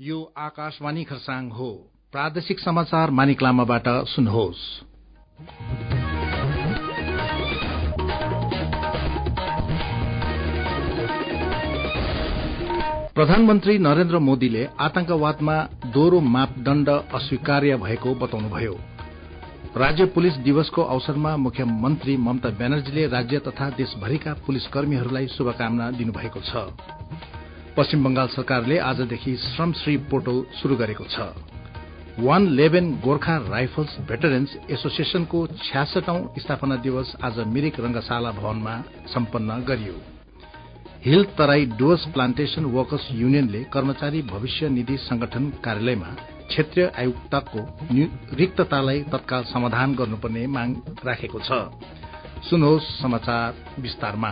यो आकाशवाणी खरसाङ हो। प्रादेशिक समाचार मानिक लामाबाट सुन्नुहोस्। प्रधानमन्त्री नरेन्द्र मोदीले आतंकवादमा दोहोरो मापदण्ड अस्वीकार्य भएको बताउनुभयो। राज्य पुलिस दिवसको अवसरमा मुख्यमन्त्री ममता ब्यानर्जीले राज्य तथा देशभरिका पुलिसकर्मीहरूलाई शुभकामना दिनुभएको छ। पश्चिम बंगाल सरकारले आजदेखि श्रमश्री पोर्टल शुरू गरेको छ। 111 गोर्खा राइफल्स भेटरेन्स एसोसिएशनको 66औं स्थापना दिवस आज मिरिक रंगशाला भवनमा सम्पन्न गरियो। Hill Terai Dooars plantation workers युनियनले कर्मचारी भविष्य निधि संगठन कार्यालयमा क्षेत्रीय आयुक्तको रिक्ततालाई तत्काल समाधान गर्नुपर्ने माग राखेको छ। सुन्नुहोस् समाचार विस्तारमा।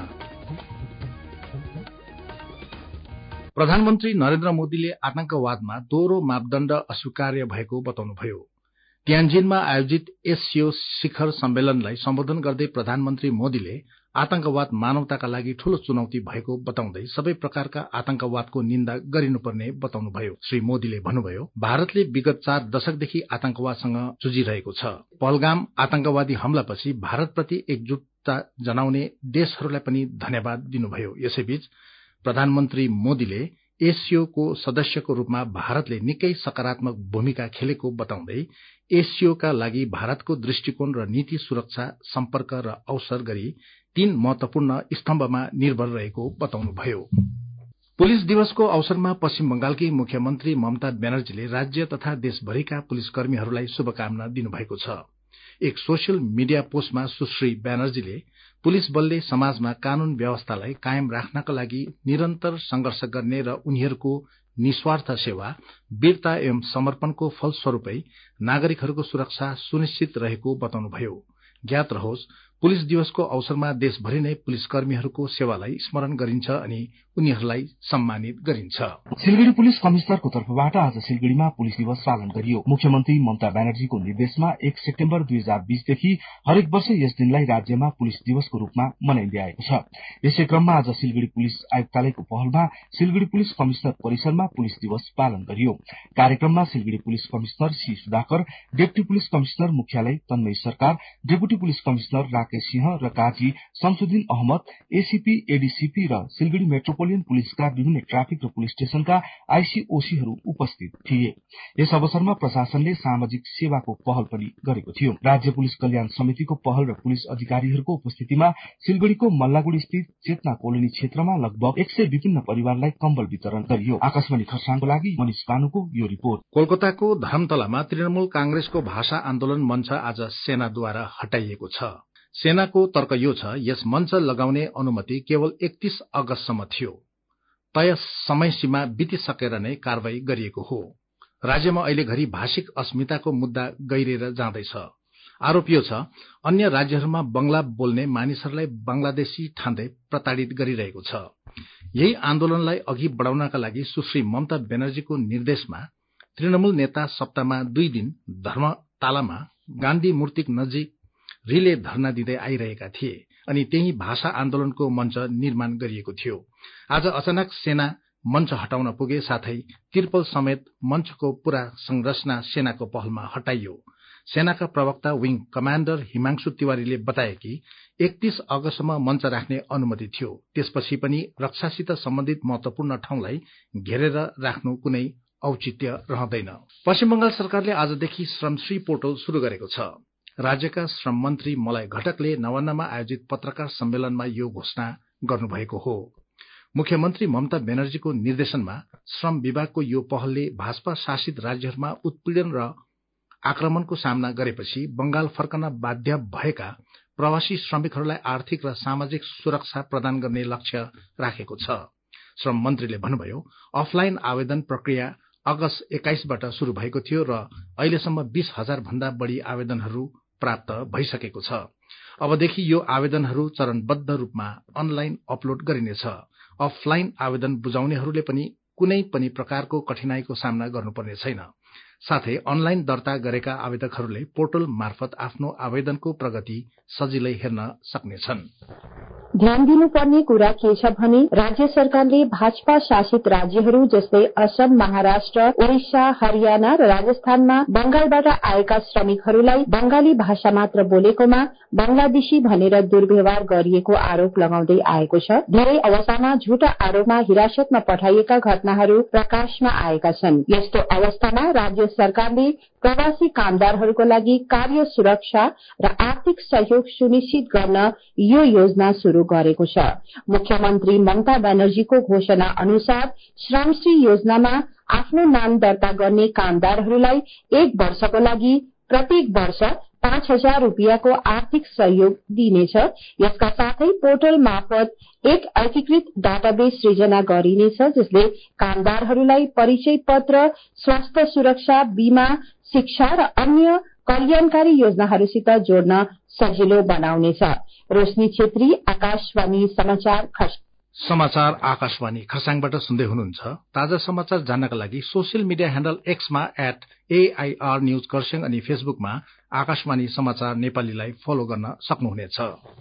प्रधानमन्त्री नरेन्द्र मोदीले आतंकवादमा दोहोरो मापदण्ड अस्वीकार्य भएको बताउनुभयो। ट्यान्जिनमा आयोजित एससीओ शिखर सम्मेलनलाई सम्बोधन गर्दै प्रधानमन्त्री मोदीले आतंकवाद मानवताका लागि ठूलो चुनौती भएको बताउँदै सबै प्रकारका आतंकवादको निन्दा गरिनुपर्ने बताउनुभयो। श्री मोदीले भन्नुभयो, भारतले विगत 4 दशकदेखि आतंकवादसँग जुझिरहेको छ। पहलगाम आतंकवादी हमलापछि भारतप्रति एकजुटता जनाउने देशहरूलाई पनि धन्यवाद दिनुभयो। यसैबीच प्रधानमन्त्री मोदीले एससीओ को सदस्यको रूपमा भारतले निकै सकारात्मक भूमिका खेलेको बताउँदै एससीओ का लागि भारतको दृष्टिकोण र नीति सुरक्षा, सम्पर्क र अवसर गरी 3 महत्वपूर्ण स्तम्भमा निर्भर रहेको बताउनुभयो। पुलिस दिवसको अवसरमा पश्चिम बंगालकी मुख्यमन्त्री ममता ब्यानर्जीले राज्य तथा देशभरिका पुलिसकर्मीहरूलाई शुभकामना दिनुभएको छ। एक सोसियल मीडिया पोस्टमा सुश्री ब्यानर्जीले पुलिस बलले समाजमा कानून व्यवस्थालाई कायम राख्नका लागि निरन्तर संघर्ष गर्ने र उनीहरूको निस्वार्थ सेवा, वीरता एवं समर्पणको फलस्वरूपै नागरिकहरूको सुरक्षा सुनिश्चित रहेको बताउनुभयो। ज्ञात रहोस्, पुलिस दिवसको अवसरमा देशभरि नै पुलिसकर्मीहरूको सेवालाई स्मरण गरिन्छ अनि उनीहरूलाई सम्मानित गरिन्छ। सिलगढ़ी पुलिस कमिश्नरको तर्फबाट आज सिलगढ़ीमा पुलिस दिवस पालन गरियो। मुख्यमन्त्री ममता ब्यानर्जीको निर्देशमा 1 सेप्टेम्बर 2020 देखि हरेक वर्ष यस दिनलाई राज्यमा पुलिस दिवसको रूपमा मनाइँदै आएको छ। यसै क्रममा आज सिलगढ़ी पुलिस आयुक्तालयको पहलमा सिलगढ़ी पुलिस कमिश्नर परिसरमा पुलिस दिवस पालन गरियो। कार्यक्रममा Siliguri police commissioner C Sudhakar, deputy police commissioner मुख्यालय Tanmay Sarkar, deputy police commissioner Rakesh Singh र काजी शमसुद्दीन अहमद, एसीपी, एडीसीपी र सिलगढ़ी मेट्रोपोलियन पुलिसका विभिन्न ट्राफिक र पुलिस स्टेशनका आईसीओसीहरू उपस्थित थिए। यस अवसरमा प्रशासनले सामाजिक सेवाको पहल पनि गरेको थियो। राज्य पुलिस कल्याण समितिको पहल र पुलिस अधिकारीहरूको उपस्थितिमा सिलगढ़ीको मल्लागुड़ी स्थित चेतना कोलोनी क्षेत्रमा लगभग 100 विभिन्न परिवारलाई कम्बल वितरण गरियो। आकाशवाणी खरसाङको लागि मनिष बानुको यो रिपोर्ट। कोलकाताको धरमतलामा तृणमूल कांग्रेसको भाषा आन्दोलन मञ्च आज सेनाद्वारा हटाइएको छ। सेनाको तर्क यो छ, यस मञ्च लगाउने अनुमति केवल 31 अगस्तसम्म थियो। तय समय सीमा बितिसकेर नै कारवाही गरिएको हो। राज्यमा अहिले घरि भाषिक अस्मिताको मुद्दा गहिरेर जाँदैछ। आरोप यो छ, अन्य राज्यहरूमा बंगला बोल्ने मानिसहरूलाई बंगलादेशी ठान्दै प्रताड़ित गरिरहेको छ। यही आन्दोलनलाई अघि बढ़ाउनका लागि सुश्री ममता ब्यानर्जीको निर्देशमा तृणमूल नेता सप्ताहमा 2 दिन धर्मतालामा गान्धी मूर्ति नजिक रिले धरना दिँदै आइरहेका थिए अनि त्यही भाषा आन्दोलनको मञ्च निर्माण गरिएको थियो। आज अचानक सेना मञ्च हटाउन पुगे, साथै तिरपल समेत मञ्चको पूरा संरचना सेनाको पहलमा हटाइयो। सेनाका प्रवक्ता विंग कमाण्डर हिमांशु तिवारीले बताए कि 31 अगस्तसम्म मञ्च राख्ने अनुमति थियो। त्यसपछि पनि रक्षासित सम्बन्धित महत्वपूर्ण ठाउँलाई घेरेर राख्नु कुनै औचित्य रहँदैन। पश्चिम बंगाल सरकारले आजदेखि श्रमश्री पोर्टल शुरू गरेको छ। राज्यका श्रम मन्त्री मलय घटकले नवान्नमा आयोजित पत्रकार सम्मेलनमा यो घोषणा गर्नुभएको हो। मुख्यमन्त्री ममता ब्यानर्जीको निर्देशनमा श्रम विभागको यो पहलले भाजपा शासित राज्यहरूमा उत्पीड़न र आक्रमणको सामना गरेपछि बंगाल फर्कन बाध्य भएका प्रवासी श्रमिकहरूलाई आर्थिक र सामाजिक सुरक्षा प्रदान गर्ने लक्ष्य राखेको छ। श्रम मन्त्रीले भन्नुभयो, अफलाइन आवेदन प्रक्रिया अगस्त 21बाट शुरू भएको थियो र अहिलेसम्म 20,000 भन्दा बढ़ी आवेदनहरू प्राप्त भइसकेको छ। अबदेखि यो आवेदनहरू चरणबद्ध रूपमा अनलाइन अपलोड गरिनेछ। अफलाइन आवेदन बुझाउनेहरूले पनि कुनै पनि प्रकारको कठिनाईको सामना गर्नुपर्ने छैन। साथै अनलाइन दर्ता गरेका आवेदकहरूले पोर्टल मार्फत आफ्नो आवेदनको प्रगति सजिलै हेर्न सक्नेछन्। ध्यान दिनुपर्ने कुरा के छ भने राज्य सरकारले भाजपा शासित राज्यहरू जस्तै असम, महाराष्ट्र, ओडिसा, हरियाणा र राजस्थानमा बंगालबाट आएका श्रमिकहरूलाई बंगाली भाषा मात्र बोलेकोमा बंगलादेशी भनेर दुर्व्यवहार गरिएको आरोप लगाउँदै आएको छ। धेरै अवस्थामा झुटा आरोपमा हिरासतमा पठाइएका घटनाहरू प्रकाशमा आएका छन्। यस्तो अवस्थामा राज्य सरकारले प्रवासी कामदारहरूको लागि कार्य सुरक्षा र आर्थिक सहयोग सुनिश्चित गर्न यो योजना शुरू गरेको छ। मुख्यमन्त्री ममता ब्यानर्जीको घोषणा अनुसार श्रमश्री योजनामा आफ्नो नाम दर्ता गर्ने कामदारहरूलाई 1 वर्षको लागि प्रत्येक वर्ष 5,000 रुपियाँको आर्थिक सहयोग दिइनेछ। यसका साथै पोर्टल मार्फत एक एकीकृत डाटाबेस सृजना गरिनेछ जसले कामदारहरूलाई परिचय पत्र, स्वास्थ्य सुरक्षा, बीमा, शिक्षा र अन्य कल्याणकारी योजनाहरूसित जोड्न सजिलो बनाउनेछ। रोशनी छेत्री, आकाशवाणी समाचार आकाशवाणी खरसाङबाट सुन्दै हुनुहुन्छ। ताजा समाचार जान्नका लागि सोसियल मिडिया ह्यान्डल एक्समा @AIR न्यूज खरसाङ अनि फेसबुकमा आकाशवाणी समाचार नेपालीलाई फलो गर्न सक्नुहुनेछ।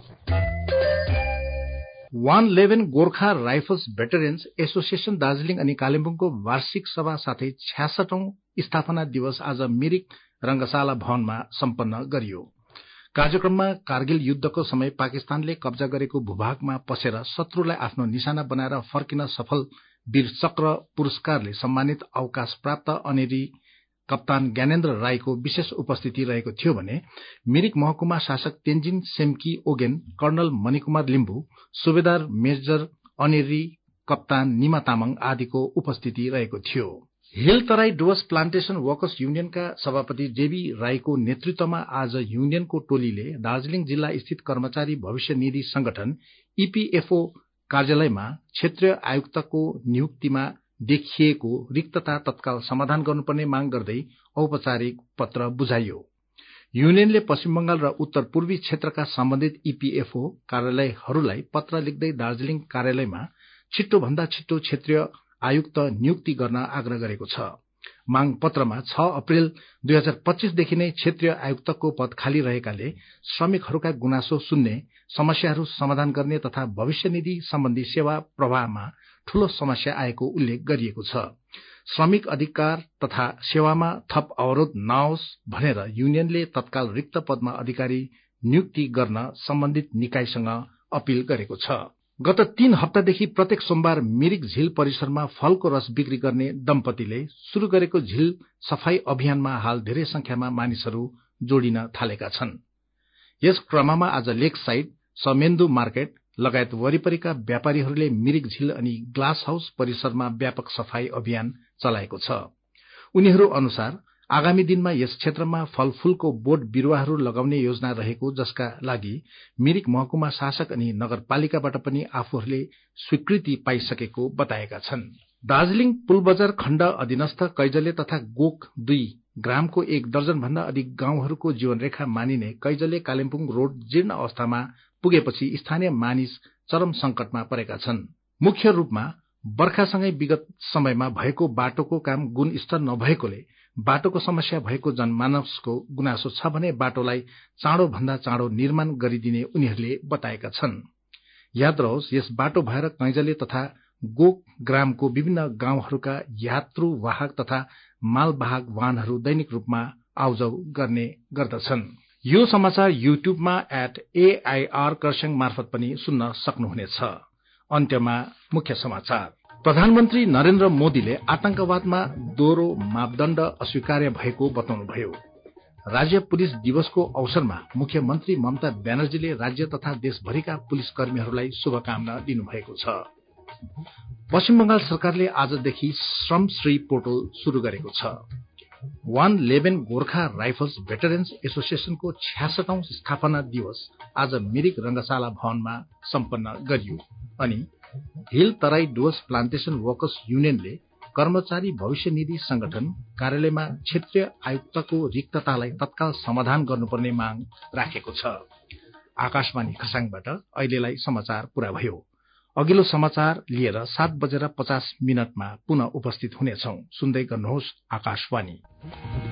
111 Gorkha rifles veterans association Darjeeling अनि कालेबुङको वार्षिक सभा साथै 66औं स्थापना दिवस आज मिरिक रंगशाला भवनमा सम्पन्न गरियो। कार्यक्रममा कारगिल युद्धको समय पाकिस्तानले कब्जा गरेको भूभागमा पसेर शत्रुलाई आफ्नो निशाना बनाएर फर्किन सफल वीर चक्र पुरस्कारले सम्मानित अवकाश प्राप्त अनेरी कप्तान ज्ञानेन्द्र राईको विशेष उपस्थिति रहेको थियो भने मिरिक महकुमा शासक तेन्जिङ सेम्की ओगेन, कर्णल मणिकुमार लिम्बू, सुबेदार मेजर अनेरी कप्तान निमा तामाङ आदिको उपस्थिति रहेको थियो। Hill Terai Dooars plantation workers युनियनका सभापति जेबी राईको नेतृत्वमा आज युनियनको टोलीले दार्जीलिङ जिल्ला स्थित कर्मचारी भविष्य निधि संगठन EPFO कार्यालयमा क्षेत्रीय आयुक्तको नियुक्तिमा देखिएको रिक्तता तत्काल समाधान गर्नुपर्ने माग गर्दै औपचारिक पत्र बुझाइयो। युनियनले पश्चिम बंगाल र उत्तर पूर्वी क्षेत्रका सम्बन्धित EPFO कार्यालयहरूलाई पत्र लेख्दै दार्जीलिङ कार्यालयमा छिट्टो भन्दा छिट्टो क्षेत्रीय आयुक्त नियुक्ति गर्न आग्रह गरेको छ। माग पत्रमा 6 अप्रेल 2025 देखि नै क्षेत्रीय आयुक्तको पद खाली रहेकाले श्रमिकहरूका गुनासो सुन्ने, समस्याहरू समाधान गर्ने तथा भविष्य निधि सम्बन्धी सेवा प्रवाहमा ठूलो समस्या आएको उल्लेख गरिएको छ। श्रमिक अधिकार तथा सेवामा थप अवरोध नआओस् भनेर युनियनले तत्काल रिक्त पदमा अधिकारी नियुक्ति गर्न सम्बन्धित निकायसँग अपील गरेको छ। गत 3 हप्तादेखि प्रत्येक सोमबार मिरिक झील परिसरमा फलको रस बिक्री गर्ने दम्पतिले शुरू गरेको झील सफाई अभियानमा हाल धेरै संख्यामा मानिसहरू जोडिन थालेका छन्। यस क्रममा आज लेक साइड, समेन्दु मार्केट लगायत वरिपरिका व्यापारीहरूले मिरिक झील अनि ग्लास हाउस परिसरमा व्यापक सफाई अभियान चलाएको छ। उनीहरू अनुसार आगामी दिनमा यस क्षेत्रमा फलफूलको बोट बिरूवाहरू लगाउने योजना रहेको, जसका लागि मिरिक महकुमा शासक अनि नगरपालिकाबाट पनि आफूहरूले स्वीकृति पाइसकेको बताएका छन्। दार्जीलिङ पुलबजार खण्ड अधीनस्थ कैजले तथा गोक 2 ग्रामको 1 दर्जन भन्दा अधिक गाउँहरूको जीवनरेखा मानिने कैजले कालेबुङ रोड जीर्ण अवस्थामा पुगेपछि स्थानीय मानिस चरम संकटमा परेका छन्। मुख्य रूपमा बर्खासँगै विगत समयमा भएको बाटोको काम गुणस्तर नभएकोले बाटोको समस्या भएको जनमानसको गुनासो छ भने बाटोलाई चाँडो भन्दा चाँडो निर्माण गरिदिने उनीहरूले बताएका छन्। याद रहोस्, यस बाटो भएर कैजले तथा गोक ग्रामको विभिन्न गाउँहरूका यात्रुवाहक तथा मालवाहक वाहनहरू दैनिक रूपमा आउजाउ गर्ने गर्दछन्। यो समाचार युट्युबमा @AIR खरसाङ मार्फत पनि सुन्न सक्नुहुनेछ। अन्त्यमा मुख्य समाचार। प्रधानमन्त्री नरेन्द्र मोदीले आतंकवादमा दोहोरो मापदण्ड अस्वीकार्य भएको बताउनुभयो। राज्य पुलिस दिवसको अवसरमा मुख्यमन्त्री ममता ब्यानर्जीले राज्य तथा देशभरिका पुलिस कर्मीहरूलाई शुभकामना दिनुभएको छ। पश्चिम बंगाल सरकारले आजदेखि श्रमश्री पोर्टल शुरू गरेको छ। 111 गोर्खा राइफल्स भेटरेन्स एसोसिएशनको 66औं स्थापना दिवस आज मिरिक रंगशाला भवनमा सम्पन्न गरियो अनि hill Terai Dooars plantation workers युनियनले कर्मचारी भविष्य निधि संगठन कार्यालयमा क्षेत्रीय आयुक्तको रिक्ततालाई तत्काल समाधान गर्नुपर्ने माग राखेको छ। आकाशवाणी खरसाङबाट अहिलेलाई समाचार पूरा भयो। अघिल्लो समाचार लिएर 7:50 पुनः उपस्थित हुनेछौ। सुन्दै गर्नुहोस् आकाशवाणी।